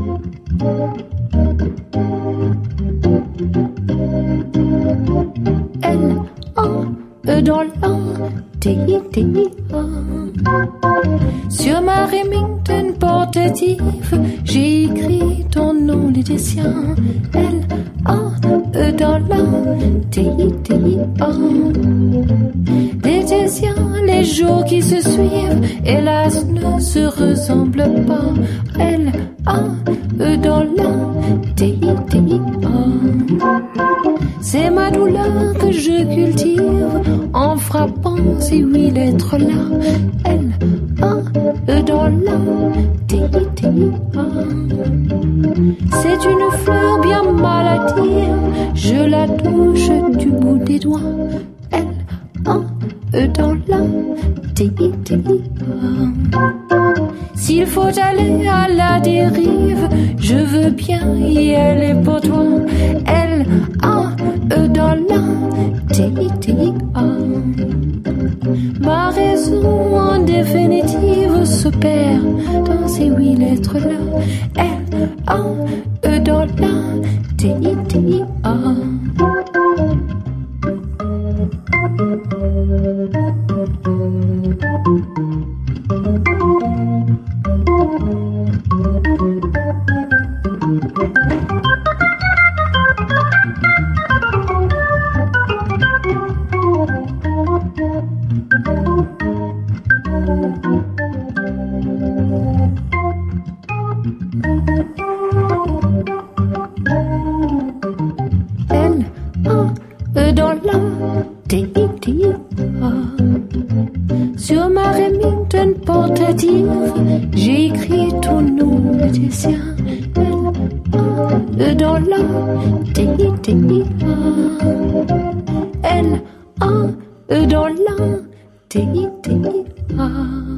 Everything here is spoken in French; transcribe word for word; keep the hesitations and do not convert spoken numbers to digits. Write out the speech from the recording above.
L, A, E dans l'A, T, I, T, I, A. Sur ma Remington portative, j'ai écrit ton nom, Laetitia. L, A, E dans l'A, T, I, T, I, A. Laetitia, les jours qui se suivent, hélas, ne se ressemblent pas. L, A, E dans l'A, T, I, T, I, A. C'est ma douleur que je cultive en frappant ces huit lettres-là. L, A, E dans l'A, T, I, T, I, A. C'est une fleur bien maladive, je la touche du bout des doigts. L, A, E dans l'A, T, I, T, I, A. S'il faut aller à la dérive, je veux bien y aller pour toi. L, A, E dans l'A, T, I, T, I, A. Ma raison en définitive se perd dans ces huit lettres-là. L, A, E dans l'A, T, I, T, I, A. L, A, E dans l'A, T, I, T, I, A. Sur ma Remington portative, j'ai écrit ton nom, Laetitia. L, A, E dans l'A, T, I, T, I, A. L, A, E dans l'A, T, I, T, I, A.